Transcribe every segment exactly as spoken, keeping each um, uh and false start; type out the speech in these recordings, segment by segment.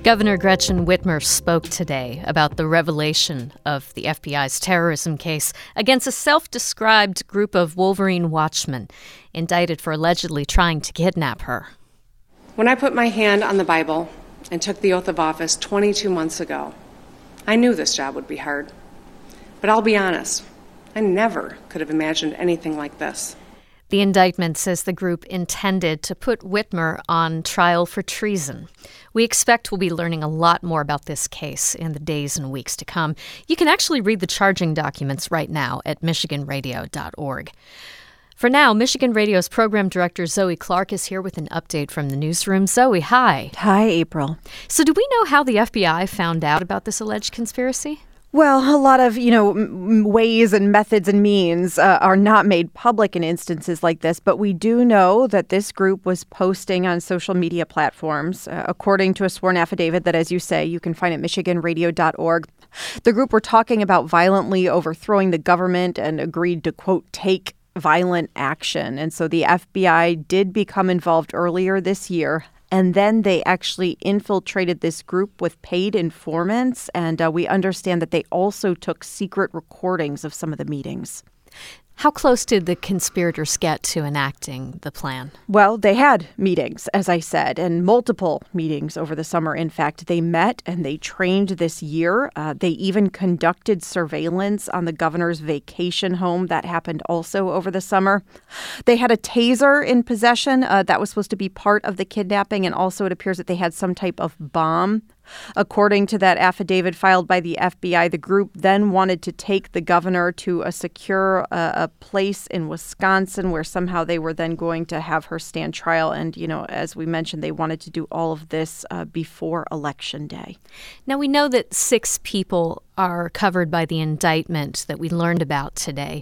Governor Gretchen Whitmer spoke today about the revelation of the F B I's terrorism case against a self-described group of Wolverine watchmen indicted for allegedly trying to kidnap her. When I put my hand on the Bible and took the oath of office twenty-two months ago, I knew this job would be hard. But I'll be honest, I never could have imagined anything like this. The indictment says the group intended to put Whitmer on trial for treason. We expect we'll be learning a lot more about this case in the days and weeks to come. You can actually read the charging documents right now at michigan radio dot org. For now, Michigan Radio's program director Zoe Clark is here with an update from the newsroom. Zoe, hi. Hi, April. So do we know how the F B I found out about this alleged conspiracy? Well, a lot of, you know, m- ways and methods and means uh, are not made public in instances like this, but we do know that this group was posting on social media platforms, uh, according to a sworn affidavit that, as you say, you can find at michigan radio dot org. The group were talking about violently overthrowing the government and agreed to, quote, take violent action. And so the F B I did become involved earlier this year. And then they actually infiltrated this group with paid informants. And uh, we understand that they also took secret recordings of some of the meetings. How close did the conspirators get to enacting the plan? Well, they had meetings, as I said, and multiple meetings over the summer. In fact, they met and they trained this year. Uh, they even conducted surveillance on the governor's vacation home. That happened also over the summer. They had a taser in possession. Uh, that was supposed to be part of the kidnapping. And also it appears that they had some type of bomb. According to that affidavit filed by the F B I, the group then wanted to take the governor to a secure uh, a place in Wisconsin where somehow they were then going to have her stand trial. And, you know, as we mentioned, they wanted to do all of this uh, before Election Day. Now, we know that six people are covered by the indictment that we learned about today.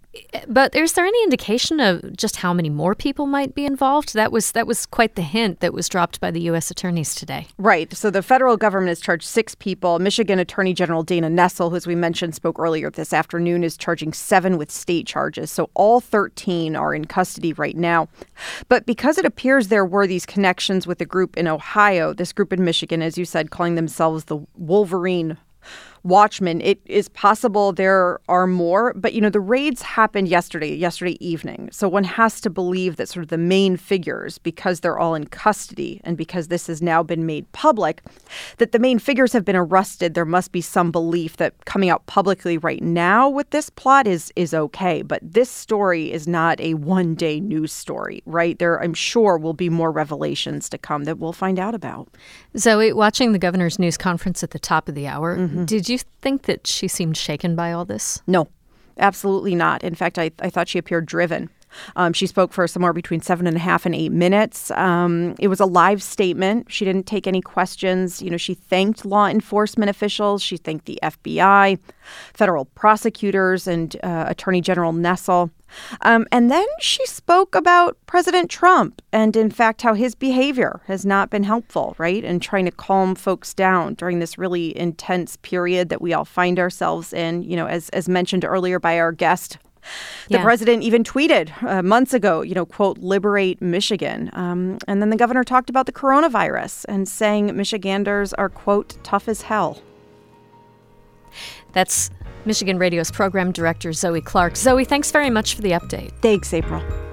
But is there any indication of just how many more people might be involved? That was that was quite the hint that was dropped by the U S attorneys today. Right. So the federal government has charged six people. Michigan Attorney General Dana Nessel, who, as we mentioned, spoke earlier this afternoon, is charging seven with state charges. So all thirteen are in custody right now. But because it appears there were these connections with a group in Ohio, this group in Michigan, as you said, calling themselves the Wolverine Watchmen, it is possible there are more. But, you know, the raids happened yesterday, yesterday evening. So one has to believe that sort of the main figures, because they're all in custody and because this has now been made public, that the main figures have been arrested. There must be some belief that coming out publicly right now with this plot is is okay. But this story is not a one day news story, right? There, I'm sure, will be more revelations to come that we'll find out about. Zoe, watching the governor's news conference at the top of the hour, Mm-hmm. did you think that she seemed shaken by all this? No, absolutely not. In fact, I, I thought she appeared driven. Um, she spoke for somewhere between seven and a half and eight minutes. Um, it was a live statement. She didn't take any questions. You know, she thanked law enforcement officials. She thanked the F B I, federal prosecutors, and uh, Attorney General Nessel. Um, and then she spoke about President Trump and, in fact, how his behavior has not been helpful, right, in trying to calm folks down during this really intense period that we all find ourselves in. You know, as as mentioned earlier by our guest, the yeah. president even tweeted uh, months ago, you know, quote, liberate Michigan. Um, and then the governor talked about the coronavirus and saying Michiganders are, quote, tough as hell. That's Michigan Radio's program director, Zoe Clark. Zoe, thanks very much for the update. Thanks, April.